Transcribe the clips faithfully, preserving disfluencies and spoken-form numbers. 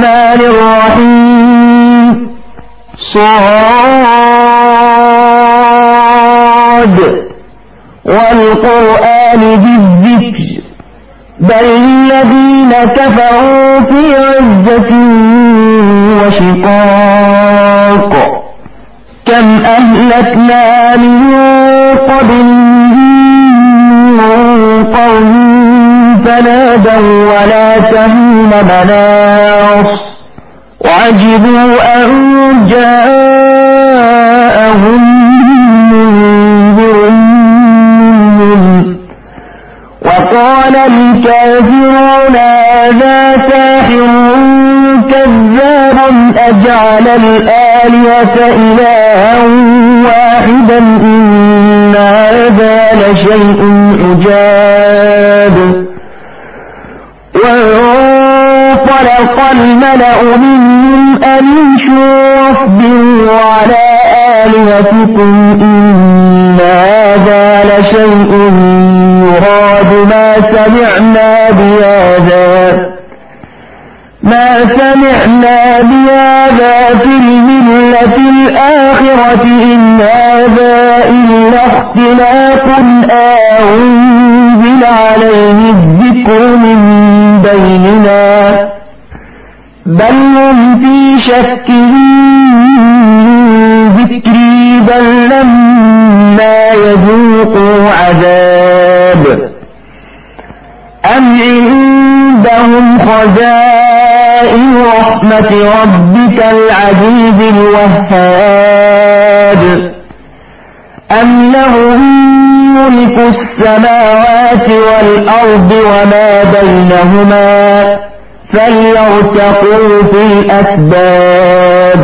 الرحمن الرحيم صاد والقرآن بالذكر بل الذين كفروا في عزة وشقاق كم أهلكنا من قبلهم من قرن فنادوا ولا تهون مناص وعجبوا أن جاءهم منذر منهم وقال الكافرون هذا ساحر كذاب أجعل الآلهة إلها واحدا إن هذا لشيء عجاب وانطلق الملأ منهم أن امشوا واصبروا على آلهتكم إن هذا لشيء يراد ما سمعنا بهذا ما سمعنا بهذا في الملة الآخرة إن هذا إلا اختلاق أنزل عليه الذكر من بيننا بل هم في شك ذكري بل لما يذوقوا عذاب أم عندهم خزائن رحمة ربك العزيز الوهاب أم لهم ملك السماوات والأرض وما بينهما فليرتقوا في الأسباب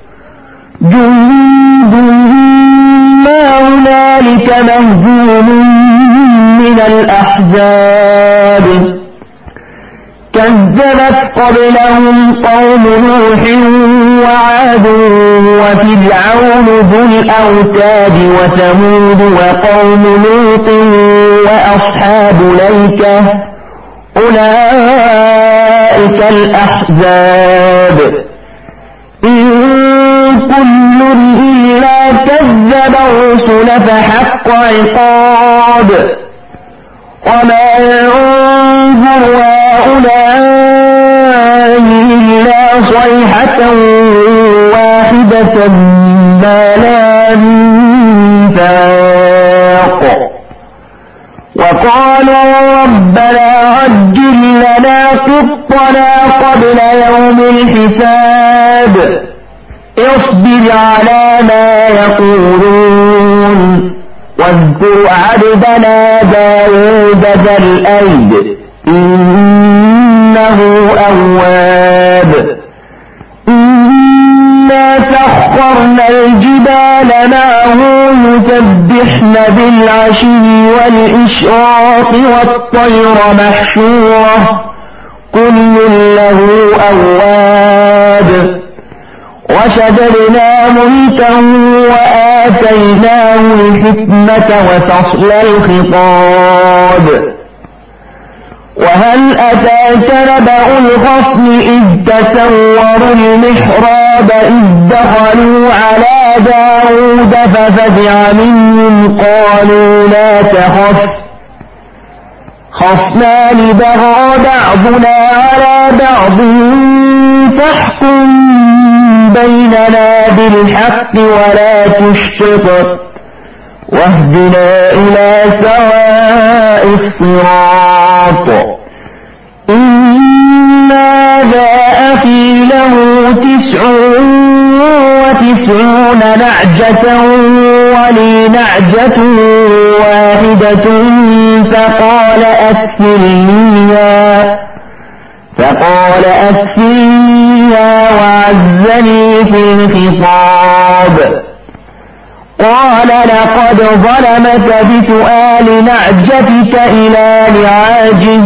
جند ما هنالك مهزوم من الأحزاب كذبت قبلهم قوم نوح وعاد وفرعون ذو الأوتاد وثمود وقوم لوط وأصحاب الأيكة أولئك الأحزاب إن كل إلا كذب الرسل فحق عقاب وما ينظر هؤلاء إلا صيحة واحدة ما لها من فاق وقالوا ربنا عجل لنا قطنا قبل يوم الحساب اصبر على ما يقولون واذكر عبدنا داود ذا الأيد إنه أواب إنا سخرنا الجبال معه يسبحن بالعشي والإشراق والطير محشورة كل له أواب وشددنا ملكا وآتيناه الحكمة وفصل الخطاب وهل أتاك نبأ الخصم إذ تسوروا المحراب إذ دخلوا على داود ففزع منهم قالوا لا تخف خصمان بغى بعضنا على بعض فاحكم بيننا بالحق ولا تشطط واهدنا إلى سواء الصراط إن هذا أخي له تسع وتسعون نعجة ولي نعجة واحدة فقال أكفلنيها فقال أكفلنيها وعزني في الخطاب قال لقد ظلمك بسؤال نعجتك إلى نعاجه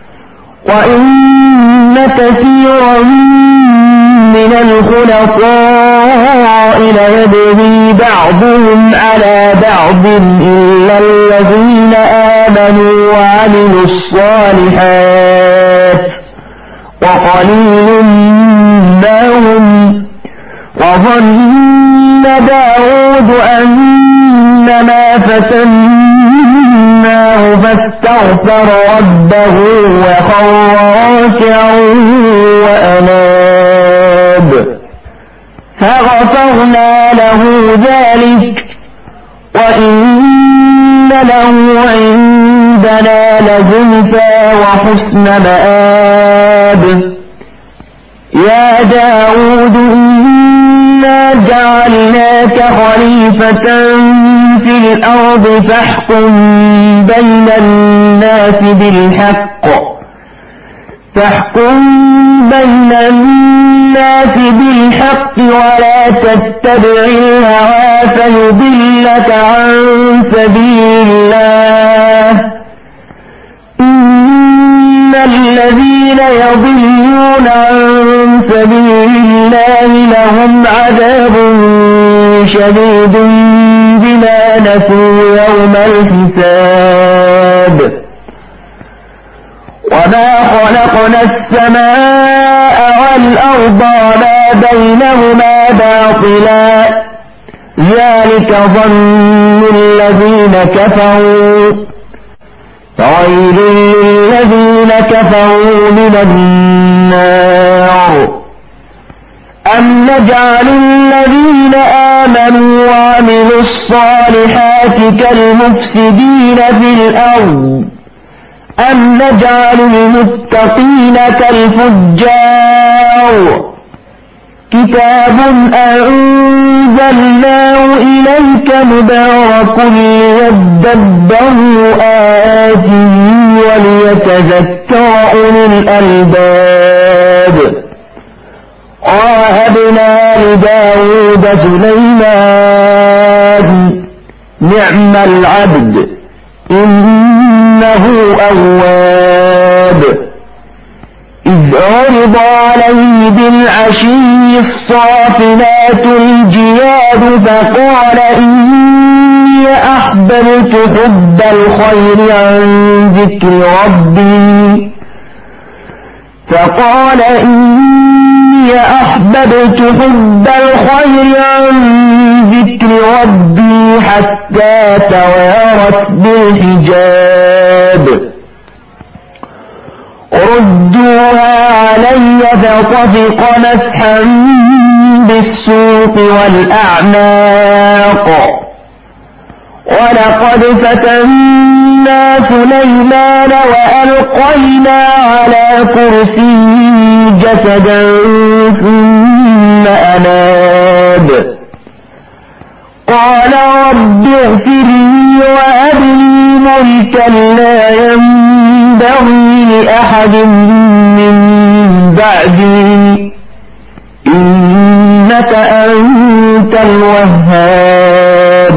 وإن كثيرا من الخلطاء ليبغي بعضهم على بعض إلا الذين آمنوا وعملوا الصالحات وقليل داود أنما فتناه فاستغفر ربه وخر راكعا وأناب فغفرنا له ذلك وإن له عندنا لزلفى وحسن مآب يا داود إنا جعلناك خليفة في الأرض فاحكم بين الناس بالحق فاحكم بين الناس بالحق ولا تتبع الهوى فيضلك عن سبيل الله إن الذين يضلون عن سبيل الله لهم عذاب شديد بما نسوا يوم الحساب وما خلقنا السماء والأرض وما بينهما باطلا ذلك ظن الذين كفروا فويل للذين كفروا من النار أم نجعل الذين آمنوا وعملوا الصالحات كالمفسدين في الأرض أم نجعل المتقين كالفجار كتاب أنزلناه إليك مبارك ليدبروا آياته وليتذكر أولو الألباب ووهبنا لداود سليمان نعم العبد إنه أواب إذ عرض عليه بالعشي الصافنات الجياد فقال إني أحببت حب الخير عن ذكر ربي فقال إني أحببت حب الخير عن ذكر ربي حتى توارت بالحجاب ردوها علي فطفق مسحا بالسوق والأعناق ولقد فتنا سليمان وألقينا على كرسيه جسدا ثم أناب قال رب اغفر لي وهب لي ملكا لا ينبغي لأحد من بعدي إنك أنت الوهاب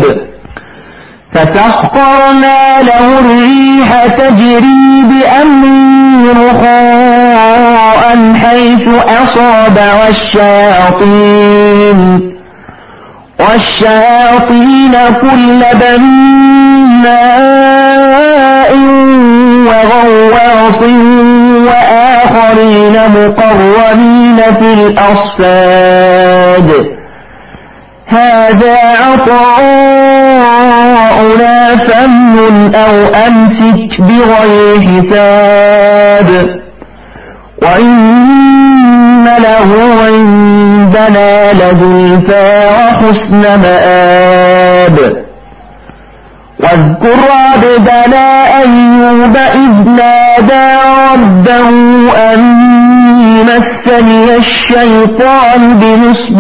فسخرنا له الريح تجري بأمره رخاء حيث أصاب والشياطين والشياطين كل بناء وغواص وآخرين مقرنين في الأصفاد هذا عطاؤنا فمن أو أمسك بغير حساب وإن له عندنا لزلفى وحسن مآب واذكر عبدنا أيوب إذ نادى ربه أني مسني الشيطان بنصب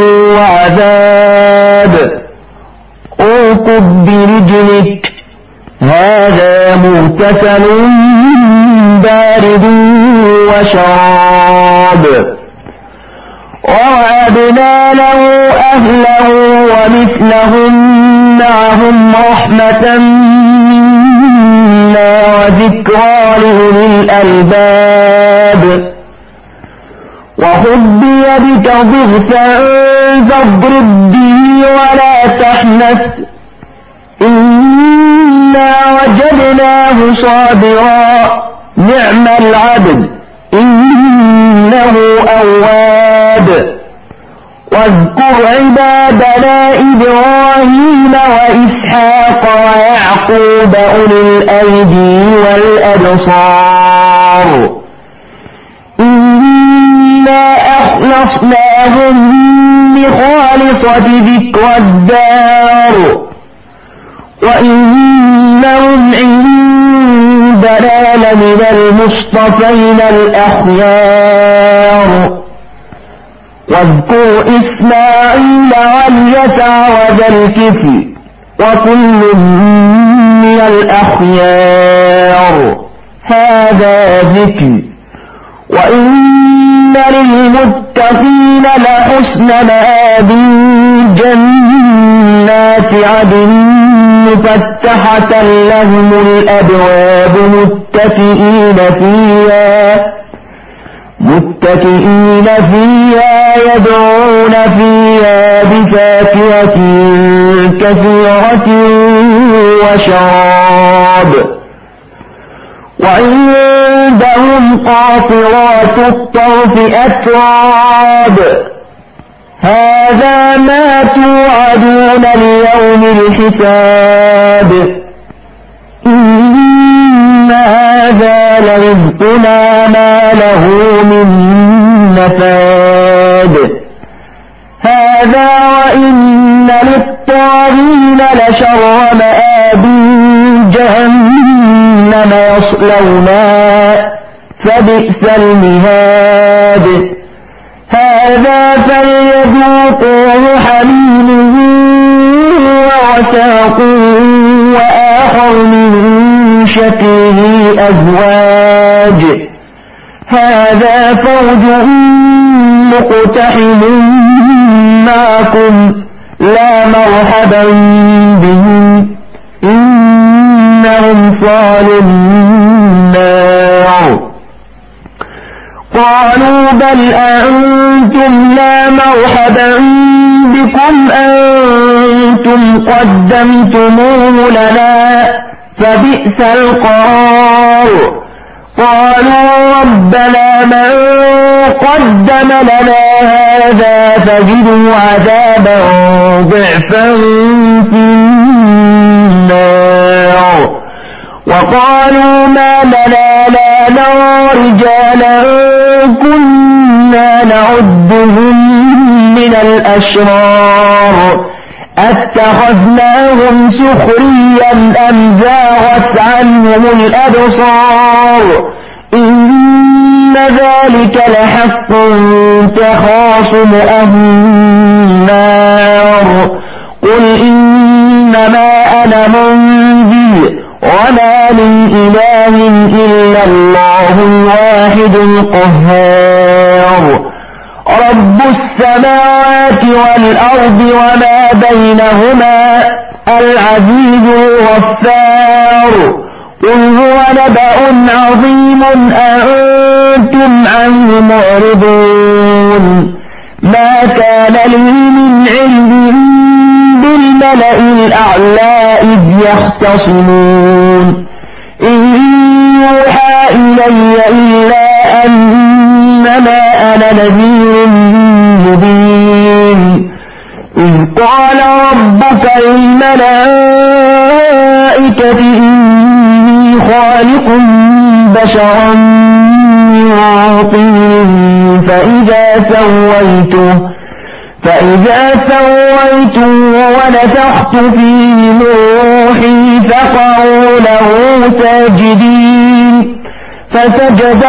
وعذاب اركض برجلك هذا مغتسل بارد وشراب ووهبنا له أهله ومثلهم معهم رحمة منا وذكرى لأولي الألباب وخذ بيدك ضغثا فاضرب به ولا تحنث إنا وجدناه صابرا نعم العبد إنه أواب واذكر عبادنا إبراهيم وإسحاق ويعقوب أولي الأيدي والأبصار إنا أخلصناهم بخالصة ذكر الدار وإنهم عندنا لمن المصطفين الأخيار واذكر إسماعيل واليسع وذا الكفل وكل من الأخيار هذا ذكر وإن للمتقين لحسن مآب جنات عدن مفتحة لهم الأبواب متكئين فيها متكئين فيها يدعون فيها بفاكهة كثيرة وشراب وعندهم قاصرات الطرف أتراب هذا ما توعدون ليوم الحساب إن هذا لرزقنا ما له من نفاد هذا وإن للطاغين لشر مآب جهنم يصلونها فبئس المهاد هذا فليذوقوه حميم وغساق وآخر من شكله أزواج هذا فوج مقتحم معكم لا مرحبا بهم إنهم صالوا النار قالوا بل أنتم لا مرحبا بكم أنتم قدمتموه لنا فبئس القرار قالوا ربنا من قدم لنا هذا فزده عذابا ضعفا في النار وقالوا ما لنا لا نرى رجالا كنا نعدهم من الأشرار أتخذناهم سخريا أم زاغت عنهم الأبصار إن ذلك لحق تخاصم أهل النار قل إنما أنا منذر وما من إله إلا الله الواحد القهار رب السماوات والأرض وما بينهما العزيز الغفار قل هو نبأ عظيم أنتم عنه معرضون ما كان لي من علم بالملأ الأعلى إذ يختصمون إن يوحى إلي إلا أنما أنا نذير مبين إذ قال ربك للملائكة إني خالق بشرا من طين فإذا سويته فإذا سويته ونفخت فيه من روحي فقعوا له ساجدين فسجد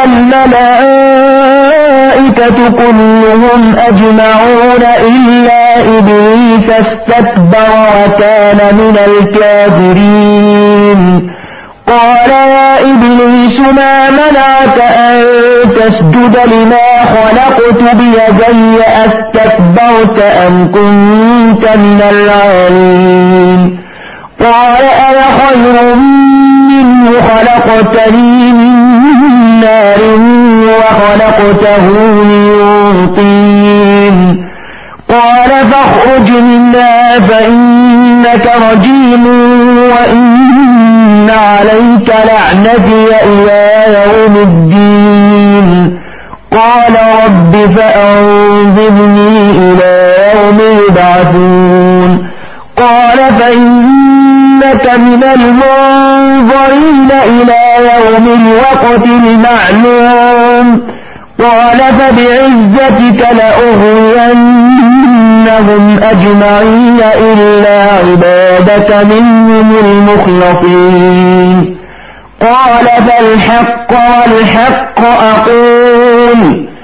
الملائكة كلهم أجمعون إلا إبليس استكبر وكان من الكافرين قال يا إبليس ما منعك أن تسجد لما خلقت بيدي أستكبرت أم كنت من العالين قال أنا خير منه خلقتني من نار وخلقته من طين قال فاخرج منها فإنك رجيم وإن عليك لعنتي إلى يوم الدين قال رب فأنظرني إلى يوم يبعثون قال فإنك من المنظرين إلى يوم الوقت المعلوم قال فبعزتك لأغوينهم أجمعين إلا عبادك منهم المخلصين قال فالحق والحق أقول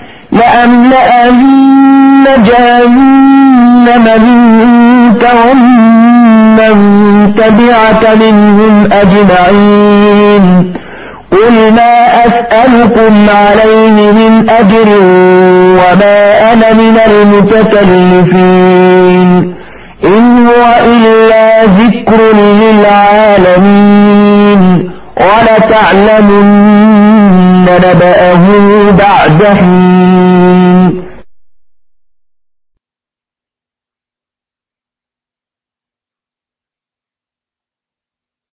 لأملأن جهنم منك ومن تبعك منهم أجمعين قل ما أسألكم عليه من أجر وما أنا من المتكلفين إن هو إلا ذكر للعالمين ولتعلمن نبأه بعد حين